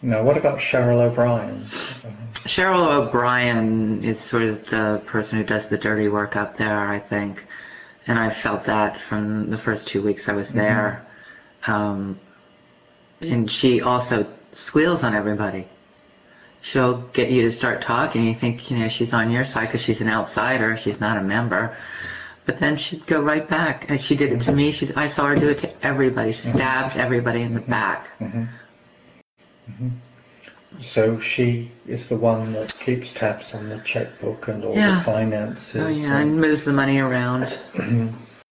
No, what about Cheryl O'Brien? Cheryl O'Brien is sort of the person who does the dirty work out there, I think. And I felt that from the first 2 weeks I was there. And she also squeals on everybody. She'll get you to start talking. You think, she's on your side because she's an outsider. She's not a member. But then she'd go right back. And she did it to me. I saw her do it to everybody. She stabbed everybody in the back. So she is the one that keeps tabs on the checkbook and all the finances. Oh, yeah, and moves the money around.